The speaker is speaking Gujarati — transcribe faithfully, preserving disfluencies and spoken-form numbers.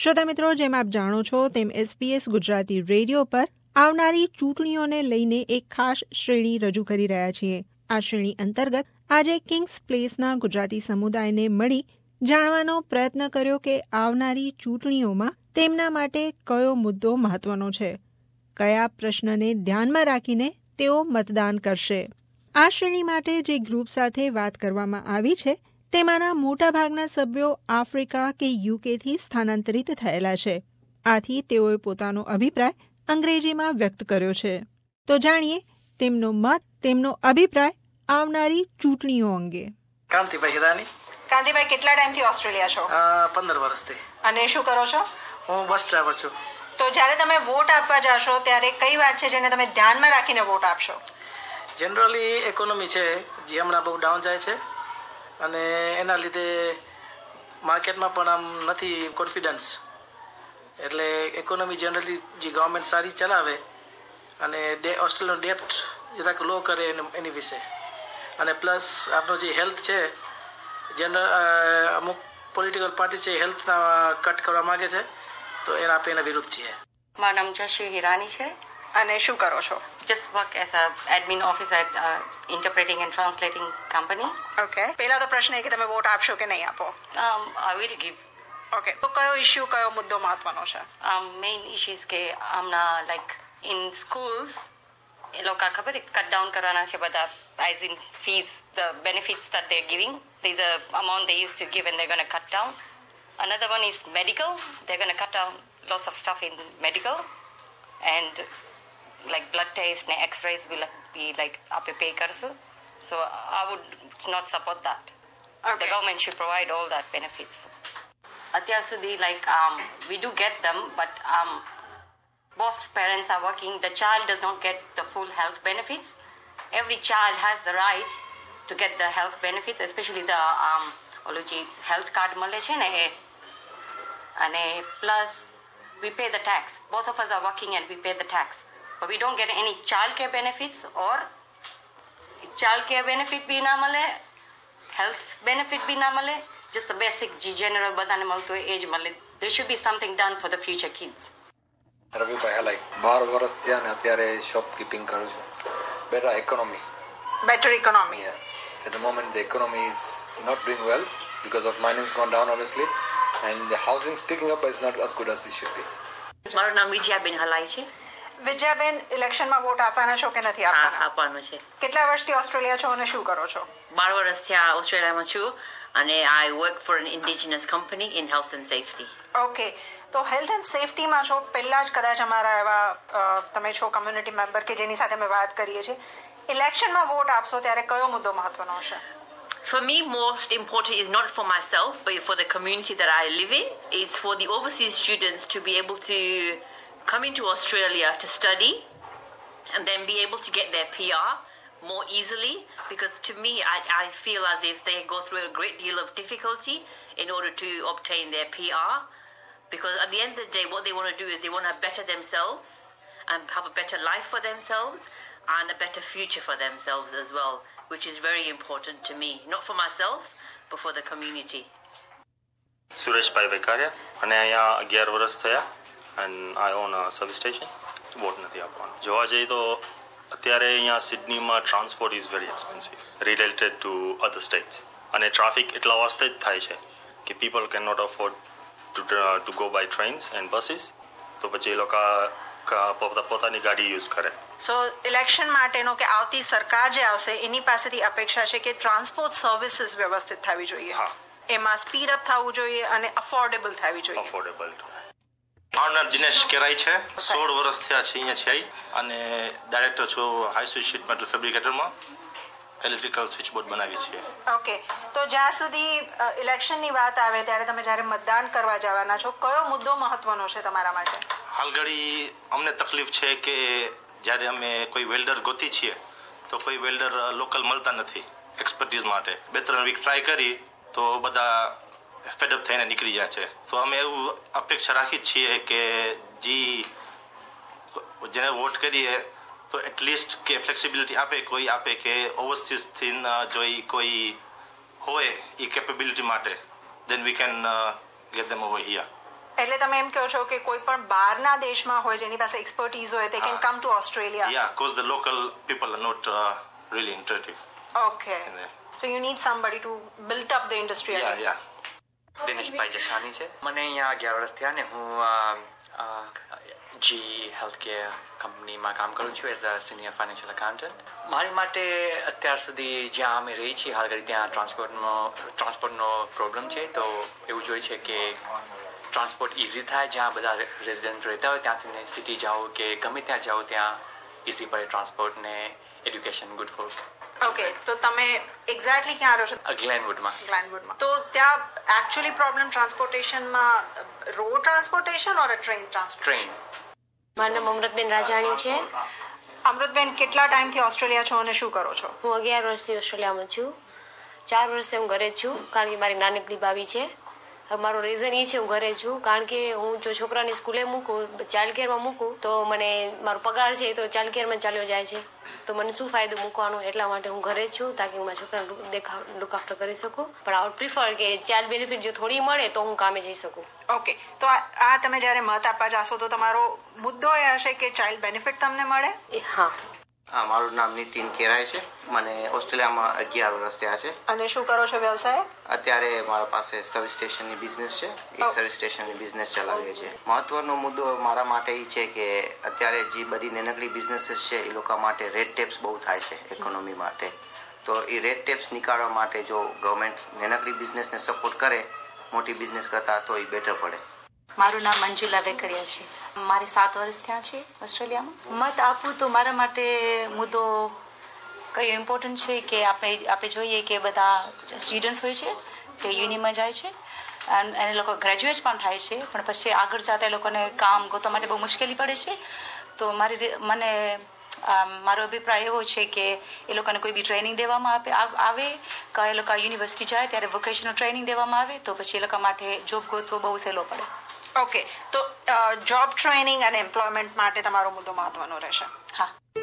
શ્રોતા મિત્રો, જેમ આપ જાણો છો તેમ એસબીએસ ગુજરાતી રેડિયો પર આવનારી ચૂંટણીઓને લઈને એક ખાસ શ્રેણી રજૂ કરી રહ્યા છીએ. આ શ્રેણી અંતર્ગત આજે કિંગ્સ પ્લેસના ગુજરાતી સમુદાયને મળી જાણવાનો પ્રયત્ન કર્યો કે આવનારી ચૂંટણીઓમાં તેમના માટે કયો મુદ્દો મહત્વનો છે, કયા પ્રશ્નને ધ્યાનમાં રાખીને તેઓ મતદાન કરશે. આ શ્રેણી માટે જે ગ્રુપ સાથે વાત કરવામાં આવી છે તેમાંના મોટાભાગના સભ્યો આફ્રિકા કે યુકેથી સ્થાનાંતરિત થયેલા છે. આથી તેઓએ પોતાનો અભિપ્રાય અંગ્રેજીમાં વ્યક્ત કર્યો છે. તો જાણીએ તેમનો મત, તેમનો અભિપ્રાય આવનારી ચૂંટણીઓ અંગે. કાંતિભાઈ હિરાની. કાંતિભાઈ, કેટલા ટાઈમથી ઓસ્ટ્રેલિયા છો? પંદર વર્ષથી. અને શું કરો છો? હું બસ ડ્રાઈવર છું. તો જ્યારે તમે વોટ આપવા જાશો ત્યારે કઈ વાત છે જેને તમે ધ્યાનમાં રાખીને વોટ આપશો? જનરલી ઇકોનોમી છે જે હમણાં બહુ ડાઉન જાય છે અને એના લીધે માર્કેટમાં પણ આમ નથી કોન્ફિડન્સ. એટલે ઇકોનોમી જનરલી જે ગવર્મેન્ટ સારી ચલાવે અને ડે ઓસ્ટ્રેલિયન ડેપ્ટ જરાક લો કરે એની વિશે, અને પ્લસ આપણો જે હેલ્થ છે, જનરલ અમુક પોલિટિકલ પાર્ટી છે હેલ્થના કટ કરવા માગે છે, તો એના આપણે એના વિરુદ્ધ છીએ. મારું નામ જશી હિરાની છે. અને શું કરો છો? Just work as a admin officer at uh, interpreting and translating company. Okay. પહેલા તો પ્રશ્ન એ કે તમે વોટ આપશો કે નહીં આપો? Um, I will give. Okay. તો કયો ઇશ્યુ, કયો મુદ્દો મહત્વનો છે? Um, main issues કે આમના like in schools એ લોકો ખબર કટ ડાઉન કરવાના છે બધા, as in fees, the benefits that they're giving. There's a amount they used to give and they're going to cut down. Another one is medical. They're going to cut down lots of stuff in medical, and like blood tests and x-rays will be like aap pay karsu. So I would not support that. Okay. The government should provide all that benefits. Atyar sudhi like um we do get them, but um both parents are working. The child does not get the full health benefits. Every child has the right to get the health benefits, especially the um ology health card male che ne e. And plus we pay the tax. Both of us are working and we pay the tax. But we don't get any childcare benefits, or childcare benefit bhi na male, health benefit bhi na male, just the basic G general badane malto age male. There should be something done for the future kids. રવિભાઈ હલાઈ, બાર વર્ષ થયા ને અત્યારે શોપકીપિંગ કરું છું. Better economy. Better economy. At the moment the economy is not doing well because of mining's gone down obviously, and the housing's picking up but it's not as good as it should be. મારું નામ વિજયાબેન હલાઈ છે. વિજયાબેન, ઇલેક્શનમાં વોટ આપવાના છો કે નથી આપવાના? હા, આપવાનું છે. કેટલા વર્ષથી ઓસ્ટ્રેલિયા છો અને શું કરો છો? બાર વર્ષથી આ ઓસ્ટ્રેલિયામાં છું અને I work for an indigenous company in health and safety. Okay. તો હેલ્થ એન્ડ સેફટીમાં છો. પહેલાં જ કદાચ અમારા એવા તમે છો કમ્યુનિટી મેમ્બર કે જેની સાથે અમે વાત કરીએ છીએ. ઇલેક્શનમાં વોટ આપશો ત્યારે કયો મુદ્દો મહત્વનો હશે? For me, most important is not for myself, but for the community that I live in. It's for the overseas students to be able to come into Australia to study and then be able to get their P R more easily, because to me I, I feel as if they go through a great deal of difficulty in order to obtain their P R, because at the end of the day what they want to do is they want to better themselves and have a better life for themselves and a better future for themselves as well, which is very important to me, not for myself but for the community. Sureshbhai વેકારિયા, અને અહીંયા અગિયાર વર્ષ થયા and I own a service station. Vote નથી આપવાનો. જોવા જઈએ તો અત્યારે અહીંયા સિડનીમાં transport is very expensive related to other states, અને ટ્રાફિક એટલા વાસ્તે જ થાય છે કે people can not afford to to go by trains and buses, તો પછી એ લોકો પોતાની ગાડી યુઝ કરે. સો ઇલેક્શન માટેનો કે આવતી સરકાર જે આવશે એની પાસેથી અપેક્ષા છે કે ટ્રાન્સપોર્ટ સર્વિસીસ વ્યવસ્થિત થવી જોઈએ. હા, એમાં સ્પીડ અપ થવું જોઈએ અને અફોર્ડેબલ થવી જોઈએ. અફોર્ડેબલ. મારું નામ દિનેશ કેરાઈ છે. સોળ વર્ષ થયા છે અહીંયા છે અને ડાયરેક્ટર છું હાઈ સ્પીડ શીટ મેટલ ફેબ્રિકેટરમાં. ઇલેક્ટ્રિકલ સ્વિચ બોર્ડ બનાવીએ છીએ. ઓકે. તો જ્યાં સુધી ઇલેક્શનની વાત આવે ત્યારે તમે જ્યારે મતદાન કરવા જવાના છો, કયો મુદ્દો મહત્વનો છે તમારા માટે? હાલ ઘડી અમને તકલીફ છે કે જ્યારે અમે કોઈ વેલ્ડર ગોતી છીએ તો કોઈ વેલ્ડર લોકલ મળતા નથી એક્સપર્ટીઝ માટે. બે ત્રણ વીક ટ્રાય કરી તો બધા ફેડઅપ થઈને નીકળી જાય છે. તો અમે એવું અપેક્ષા રાખી છીએ કે જે જેને વોટ કરીએ તો એટલીસ્ટ કે ફ્લેક્સિબિલિટી આપે, કોઈ આપે કે ઓવરસીઝથી જોઈ કોઈ હોય એ કેપેબિલિટી માટે, then we can uh, get them over here. એટલે તમે એમ કહો છો કે કોઈ પણ બહારના દેશમાં હોય જેની પાસે એક્સપર્ટીઝ હોય they can come to Australia. Yeah, because the local people are not uh, really interested. Okay. So you need somebody to build up the industry. Yeah, yeah. Dineshbhai Jasani છે. મને અહીંયા અગિયાર વર્ષ થયા ને હું જી હેલ્થ કેર કંપનીમાં કામ કરું છું as a senior financial accountant. મારી માટે અત્યાર સુધી જ્યાં અમે રહી છીએ હાલ ઘડી ત્યાં ટ્રાન્સપોર્ટનો ટ્રાન્સપોર્ટનો પ્રોબ્લેમ છે. તો એવું જોઈએ છે કે ટ્રાન્સપોર્ટ ઇઝી થાય. જ્યાં બધા રેઝિડન્ટ રહેતા હોય ત્યાંથી સિટી જાઓ કે ગમે ત્યાં જાઓ ત્યાં ઇઝી પડે ટ્રાન્સપોર્ટ ને એડ્યુકેશન ગુડ ફોર. ઓકે, તો તમે એક્ઝેક્ટલી ક્યાં રહો છો? ગ્લેનવુડમાં. ગ્લેનવુડમાં. તો ત્યાં એકચ્યુઅલી પ્રોબ્લેમ ટ્રાન્સપોર્ટેશનમાં road transportation or train transport? Train. મારું નામ અમૃતબેન રાજાણી છે. અમૃતબેન, કેટલા ટાઈમથી ઓસ્ટ્રેલિયા છો અને શું કરો છો? હું અગિયાર વર્ષથી ઓસ્ટ્રેલિયામાં છું. ચાર વર્ષથી હું ઘરે જ છું કારણ કે મારી નાનકડી બાબી છે. મારો રીઝન એ છે હું ઘરે છું કારણ કે હું જો છોકરાને સ્કૂલે મૂકું ચાઇલ્ડ કેરમાં મૂકું તો મને મારો પગાર છે તો ચાઇલ્ડ કેરમાં ચાલ્યો જાય છે. તો મને શું ફાયદો મૂકવાનો, એટલા માટે હું ઘરે જ છું તાકી હું મારા છોકરાને દેખા લુક આફ્ટર કરી શકું. પણ આઈ વુડ પ્રિફર કે ચાઇલ્ડ બેનિફિટ જો થોડી મળે તો હું કામે જઈ શકું. ઓકે, તો આ તમે જ્યારે મત આપવા જાશો તો તમારો મુદ્દો એ હશે કે ચાઇલ્ડ બેનિફિટ તમને મળે? હા. હા, મારું નામ નીતિન કેરાય છે. મને ઓસ્ટ્રેલિયામાં અગિયાર વર્ષ થયા છે. અને શું કરો છો વ્યવસાય? અત્યારે મારા પાસે સર્વિસ સ્ટેશનની બિઝનેસ છે. એ સર્વિસ સ્ટેશનની બિઝનેસ ચલાવીએ છીએ. મહત્વનો મુદ્દો મારા માટે એ છે કે અત્યારે જે બધી નાનકડી બિઝનેસીસ છે એ લોકો માટે રેડ ટેપ્સ બહુ થાય છે ઇકોનોમી માટે. તો એ રેડ ટેપ્સ નીકાળવા માટે જો ગવર્મેન્ટ નાનકડી બિઝનેસને સપોર્ટ કરે મોટી બિઝનેસ કરતા તો એ બેટર પડે. મારું નામ મંજુલા વેકરિયા છે. મારે સાત વર્ષ થયા છે ઓસ્ટ્રેલિયામાં. મત આપું તો મારા માટે મુદ્દો કયો ઇમ્પોર્ટન્ટ છે કે આપણે આપણે જોઈએ કે બધા સ્ટુડન્ટ્સ હોય છે કે યુનિમાં જાય છે અને એને લોકો ગ્રેજ્યુએટ પણ થાય છે પણ પછી આગળ જતા એ લોકોને કામ ગોતવા માટે બહુ મુશ્કેલી પડે છે. તો મારી મને મારો અભિપ્રાય એવો છે કે એ લોકોને કોઈ બી ટ્રેનિંગ દેવામાં આવે કે એ લોકો યુનિવર્સિટી જાય ત્યારે વોકેશનલ ટ્રેનિંગ દેવામાં આવે તો પછી એ લોકો માટે જોબ ગોતવો બહુ સહેલો પડે. ઓકે, તો જોબ ટ્રેનિંગ અને એમ્પ્લોયમેન્ટ માટે તમારો મુદ્દો મહત્વનો રહેશે. હા.